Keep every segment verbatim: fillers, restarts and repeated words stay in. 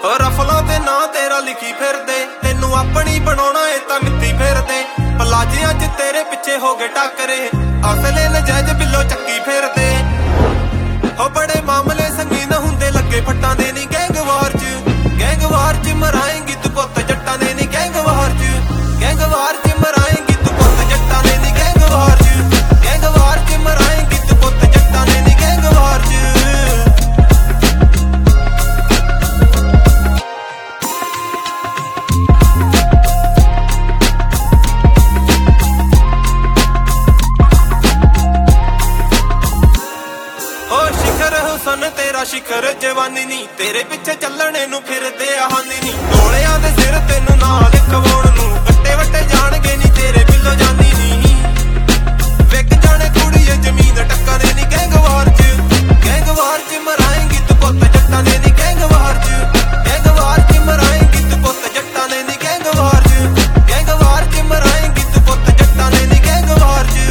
रफलों ते ना तेरा लिखी फिरदे, तेनू अपनी बनाउणा ए तां मित्ती फिरदे। पलाजियां च तेरे पिछे हो गए टाकरे, असले नजैज बिल्लो चक्की फिरदे। हो बड़े मामले संगीन हुंदे लगे फट्टां दे नी गैंगवार च, गैंगवार च मराएंगी तू पुत्त जट्टां दे नी गैंगवार च, गैंगवार च मराएंगी तू पुत्त जट्टां दे नी गैंगवार च, गैंगवार च मराएंगी तू पुत्त जट्टां दे नी गैंगवार च। सन तेरा शिखर जवानी नी, तेरे पिछे चलने नू फिरदे आहानी नी। डोलियां दे सिर तेनू नाल खवाउण नू, वट्टे वट्टे जाणगे नी तेरे बिल्लो जानी नी। विक जाने कुड़ीए जमीन टक्का दे नी गैंगवार च, गैंगवार च मराएंगी तू पुत्त जट्टां दे नी गैंगवार च, गैंगवार च मराएंगी तू पुत्त जट्टां दे नी गैंगवार च, गैंगवार च मराएंगी तू पुत्त जट्टां दे नी गैंगवार च।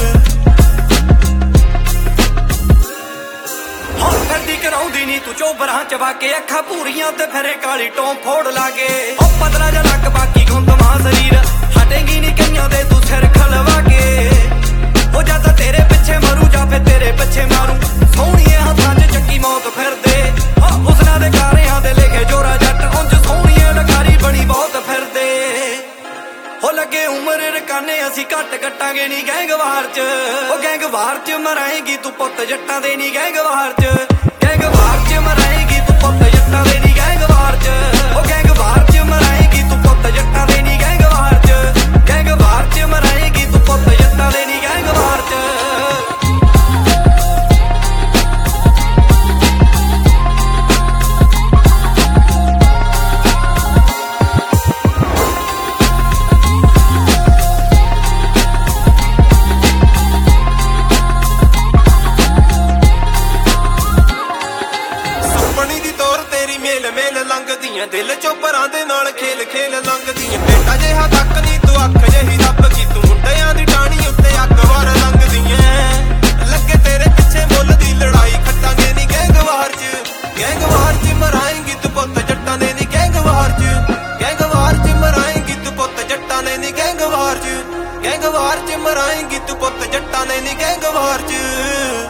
कराउंदी नी तू चोबरां च वाके, अखां पूरियां ते फिरे काली टों फोड़ लागे। ओ पतला जा लक बाकी गुंदमा शरीर, हटेगी नी कईयां दे तू सिर खलवा के। ओ जद तेरे पिछे मरू जा फिर तेरे पिछे मारू, सोहणिए हत्थां च चक्की मौत फिरदे। हुस्ना दे कारियां दे लेखे जोरा जट, उंज सोहणिए लखारी बनी बहुत फिरदे। हो लगे उमर रकाने असी घट कट्टांगे नी गैंगवार च, ओ गैंगवार च मराएंगी तू पुत्त जट्टां दे नी गैंगवार च, गैंगवार च मराएंगी तू पुत्त जट्टां दे नी गैंगवार च, ओ गैंगवार च मराएंगी तू पुत्त जट्टां दे नी गैंगवार च, गैंगवार च मराएंगी तू पुत्त जट्टां दे नी गैंगवार च। दिल चोपरां दे नाल खेल खेल लंघदियां, बेटा जिहा तक नी तू अख जही रब की, तू मुंडियां दी टाणी उत्ते अग वार लंघदियां। लगे तेरे पिछे मुੱਲ दी लड़ाई खट्टांगे नी गैंगवार च, गैंगवार च मराएंगी तू पुत्त जट्टां दे नी गैंगवार च, गैंगवार च मराएंगी तू पुत्त जट्टां दे नी गैंगवार च, गैंगवार च मराएंगी तू पुत्त जट्टां दे नी गैंगवार च।